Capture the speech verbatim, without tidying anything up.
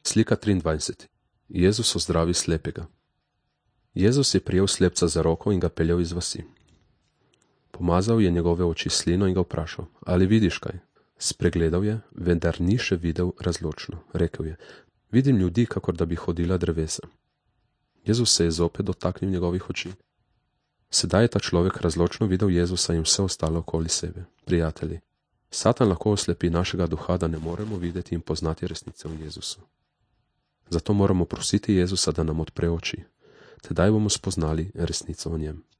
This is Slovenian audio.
Slika triindvajset. Jezus ozdravi slepega. Jezus je prijel slepca za roko in ga peljal iz vasi. Pomazal je njegove oči s slino in ga vprašal, ali vidiš kaj? Spregledal je, vendar ni še videl razločno. Rekel je, vidim ljudi, kakor da bi hodila drevesa. Jezus se je zopet dotaknil njegovih oči. Sedaj je ta človek razločno videl Jezusa in vse ostalo okoli sebe. Prijatelji, Satan lahko oslepi našega duha, da ne moremo videti in poznati resnice v Jezusu. Zato moramo prositi Jezusa, da nam odpre oči. Tedaj bomo spoznali resnico o njem.